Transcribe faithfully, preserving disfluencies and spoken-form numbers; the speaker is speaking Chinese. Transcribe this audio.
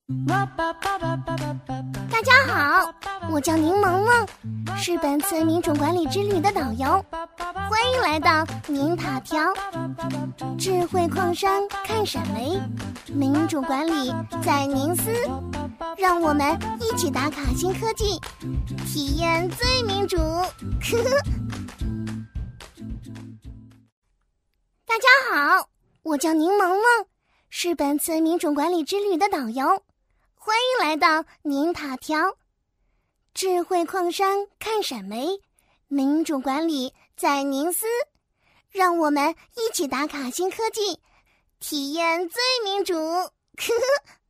大家好，我叫柠萌萌，是本次民主管理之旅的导游，欢迎来到宁塔条。智慧矿山看闪雷，民主管理在宁斯，让我们一起打卡新科技，体验最民主。大家好，我叫柠萌萌，是本次民主管理之旅的导游，欢迎来到宁塔条。智慧矿山看闪雷，民主管理在宁斯，让我们一起打卡新科技，体验最民主。